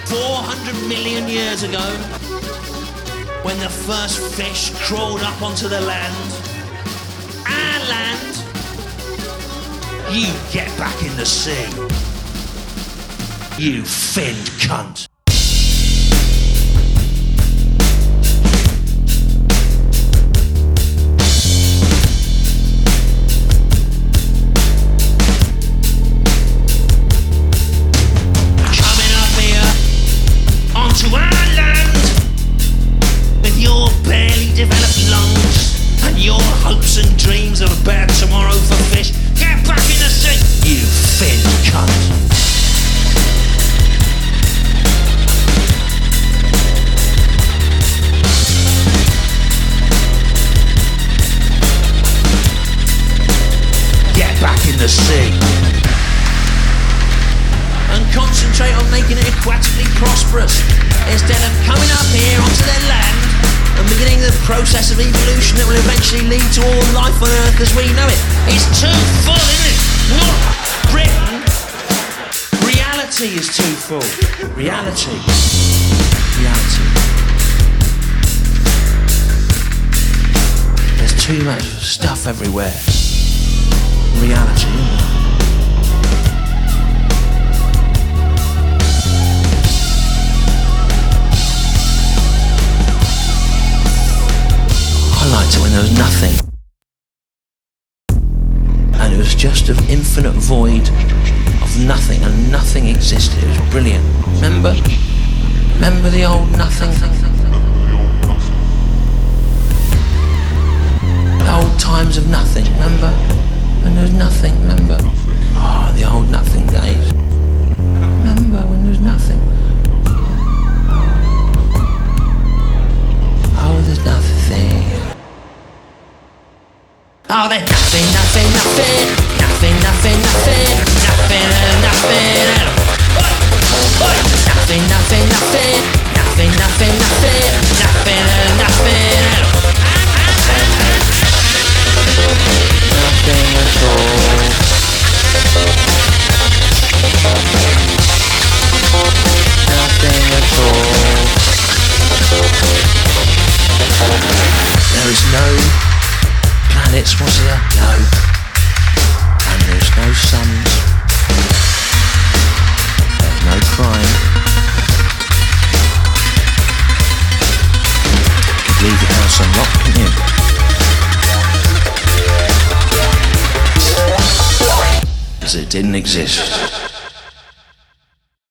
400 million years ago, when the first fish crawled up onto the land, our land, you get back in the sea. You finned cunt. To our land, with your barely developed lungs and your hopes and dreams of a better tomorrow for fish, get back in the sea, you fin cunt. Get back in the sea. And concentrate on making it aquatically prosperous instead of coming up here onto their land and beginning the process of evolution that will eventually lead to all life on Earth as we know it. It's too full, isn't it? Not Britain. Reality is too full. Reality. There's too much stuff everywhere. Reality, isn't it? I liked it when there was nothing, and it was just an infinite void of nothing, and nothing existed. It was brilliant. Remember the old nothing, the old times of nothing. Remember when there was nothing? Remember, oh, the old nothing days. Remember when there was nothing? Oh, there's nothing. Oh, there's nothing, nothing, nothing, nothing, nothing, nothing, nothing, nothing, nothing, nothing, nothing, nothing, nothing, nothing, nothing, nothing, nothing at all. Nothing at all. There is no planets, was there? No. And there's no suns. There's no crime. You could leave your house unlocked, couldn't you? Because it didn't exist.